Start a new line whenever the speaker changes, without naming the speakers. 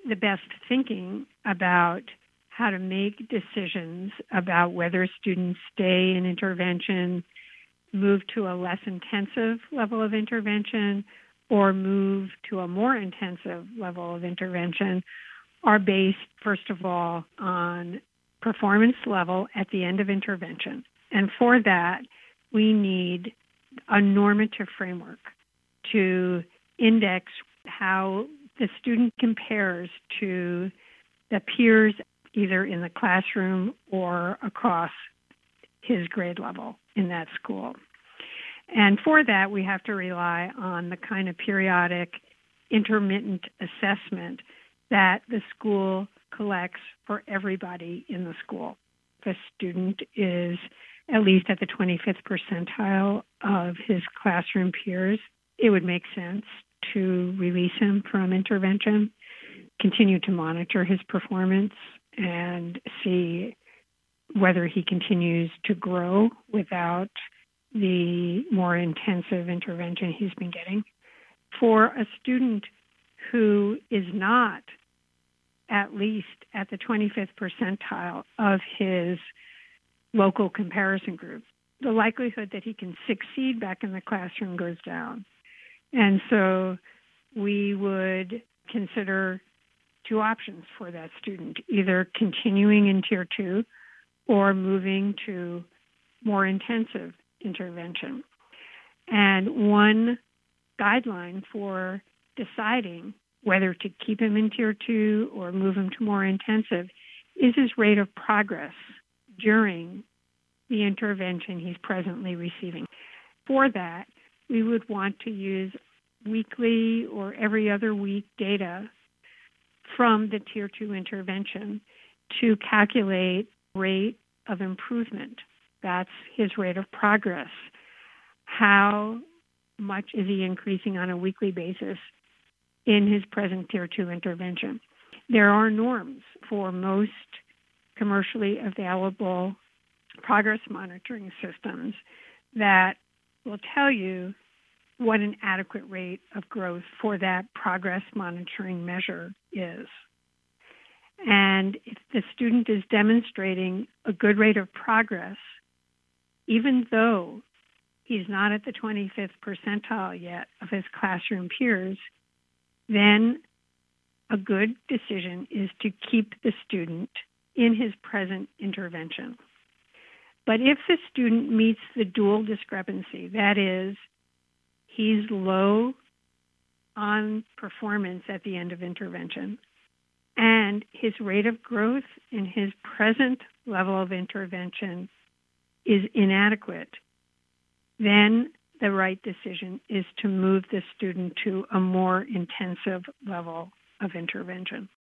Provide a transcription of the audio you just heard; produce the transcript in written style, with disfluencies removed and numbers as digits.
the best thinking about how to make decisions about whether students stay in intervention, move to a less intensive level of intervention, or move to a more intensive level of intervention are based, first of all, on performance level at the end of intervention. And for that, we need a normative framework to index how the student compares to the peers either in the classroom or across his grade level in that school. And for that, we have to rely on the kind of periodic intermittent assessment that the school collects for everybody in the school. If a student is at least at the 25th percentile of his classroom peers, it would make sense to release him from intervention, continue to monitor his performance, and see whether he continues to grow without the more intensive intervention he's been getting. For a student who is not at least at the 25th percentile of his local comparison group, the likelihood that he can succeed back in the classroom goes down. And so we would consider two options for that student, either continuing in Tier 2 or moving to more intensive intervention. And one guideline for deciding whether to keep him in Tier 2 or move him to more intensive is his rate of progress during the intervention he's presently receiving. For that, we would want to use weekly or every other week data from the Tier 2 intervention to calculate rate of improvement. That's his rate of progress. How much is he increasing on a weekly basis in his present Tier 2 intervention? There are norms for most commercially available progress monitoring systems that will tell you what an adequate rate of growth for that progress monitoring measure is. And if the student is demonstrating a good rate of progress, even though he's not at the 25th percentile yet of his classroom peers, then a good decision is to keep the student in his present intervention. But if the student meets the dual discrepancy, that is, he's low on performance at the end of intervention, and his rate of growth in his present level of intervention is inadequate, then the right decision is to move the student to a more intensive level of intervention.